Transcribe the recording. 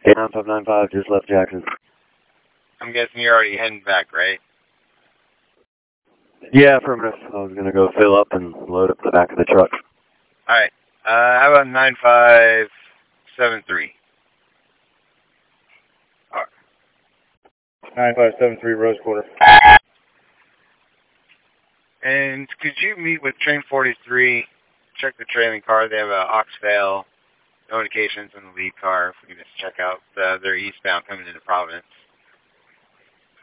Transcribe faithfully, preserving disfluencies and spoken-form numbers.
nine five nine five, just left Jackson. I'm guessing you're already heading back, right? Yeah, affirmative. I was going to go fill up and load up the back of the truck. Alright. Uh, how about nine five seven three? nine five seven three, Rose Quarter. And could you meet with Train forty-three, check the trailing car? They have a aux fail notifications in the lead car. If we can just check out uh, their eastbound coming into Providence.